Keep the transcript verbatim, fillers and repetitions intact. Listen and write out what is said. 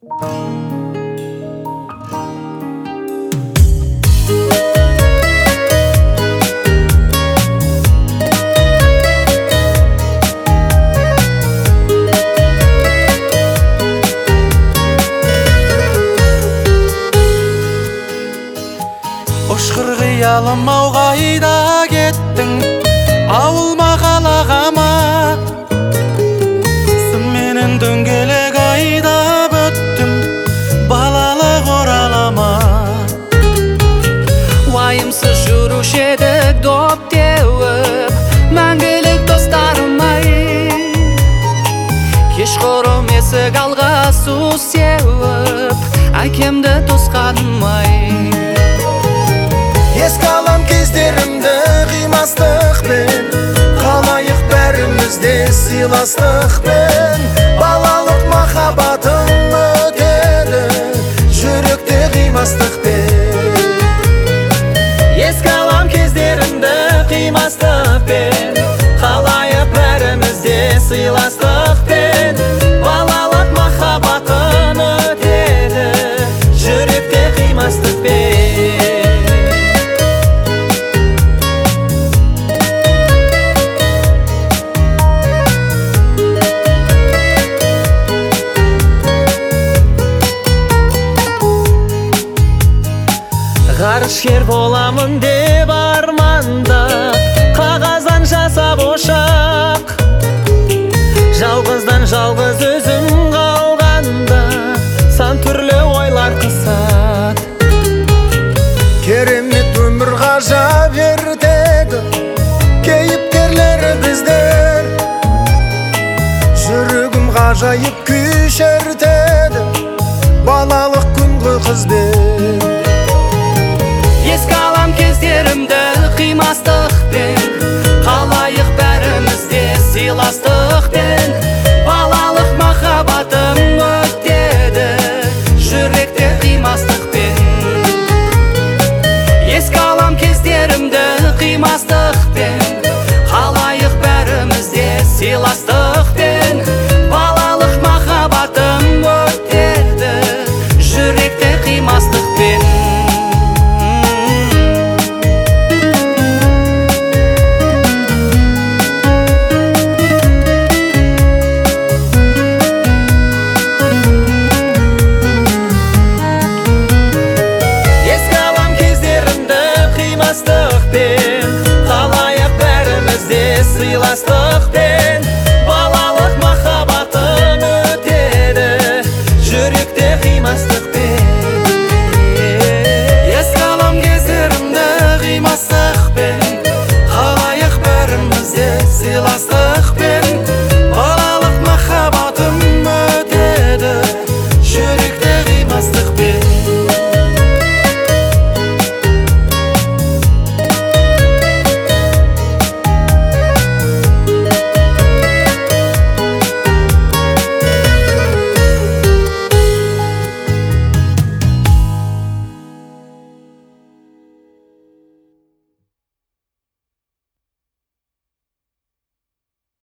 Ұшқыр қиялым ау қайда кеттің, ауылма қалағама, сымменен дөңгелек айдап өттім, балалық оралама. Уайымсыз жүруші едік доп теуіп, мәңгілік достарым-ай. Кешқұрым есік алға су сеуіп, әкемді тосқаным-ай. Еске алам кездерімді қимастықпен, қалайық бәрімізде сыйластықпен. Балалық махаббатым өтеді жүректе қимастықпен. Еске алам кездерімді қимастықпен, қалайық бәрімізде сыйластықпен. Балалық махаббатым өтеді жүректе қимастықпен. Ғарышкер боламын деп арманда, қағаздан жасап ошақ. Жалғыздан жалғыз өзім қалғанда, сан түрлі ойлар қысат. Керемет өмір ғажап ертегі, кейіпкерлері біздер. Жүрегім ғажайып күй шертеді, балалық күнгі қызбен. Еске алам кездерімді қимастықпен, қалайық бәрімізде сыйластықпен. Балалық махаббатым өтеді жүректе қимастықпен. Еске алам кездерімді қимастықпен, қалайық бәрімізде сыйластықпен. Балалық махаббатым өтеді жүректе қимастықпен. Қалайық бәрімізде сыйластықпен, балалық махаббатым өтеді жүректе қимастықпен. Еске алам кездерімді қимастықпен, қалайық бәрімізде сыйластықпен.